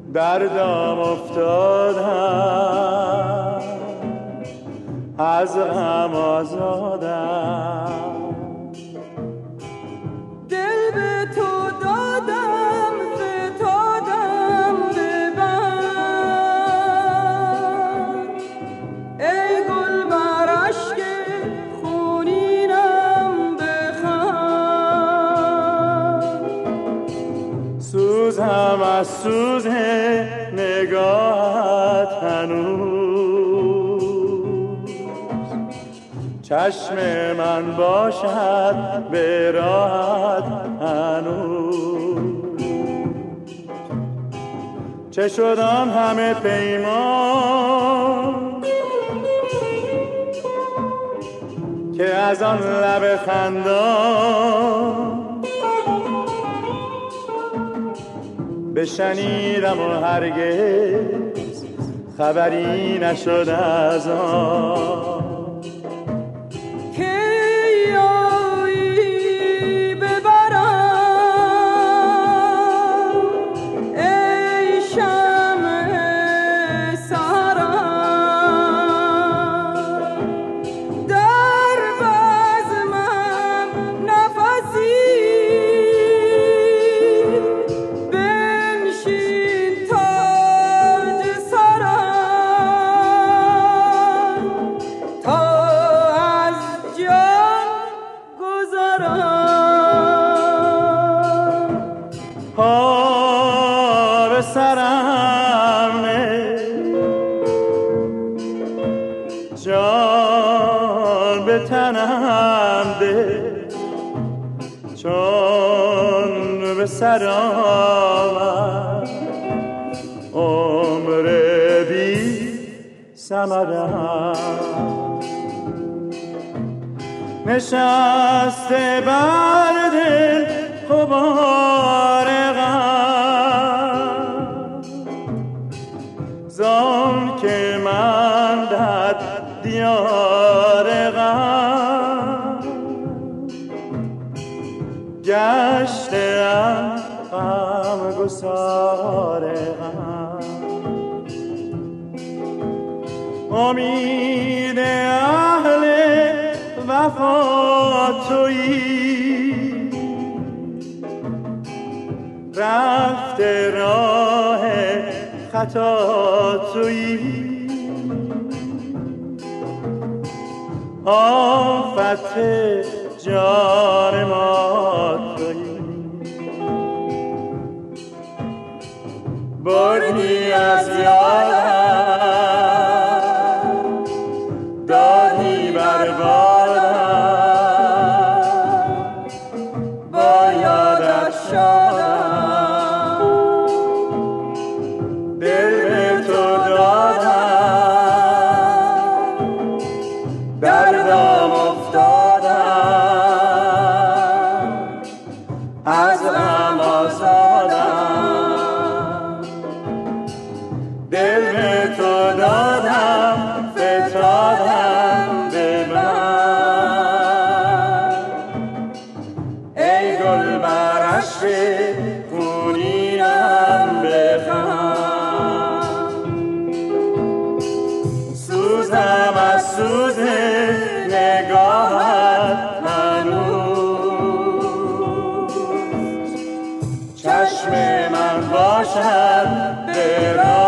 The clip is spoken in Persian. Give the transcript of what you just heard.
دردم افتادم، از غم آزادم، دل به تو دادم فتادم به بند، ای گل بر اشک خونینم بخند، سوزم از سوز نگاهت هنوز، چشم من باشد به راحت هنوز. چه شد آن همه پیمان که از آن لب خندان بشنیدم و هرگز خبری نشد از آن. پا به سرم نه، جان به تنم ده، چون به سر آمد عمر بی ثمرم، نشسته بر دل غبار غم، زان که من در دیار غم گشتم، غم گسار غم. امید اهل وفا تویی، رفته راه خطا تویی، آفت جان ما تویی. بردی از یادم، دادی بر بادم، با یادت شادم، دل به تو دادم، دردم افتادم، از غم آزادم، دل به تو دادم فتادم به من، ای گل بر اشک خونینم بخند، سوزم از سوز نگاهت هنوز، چشم من باشد به راه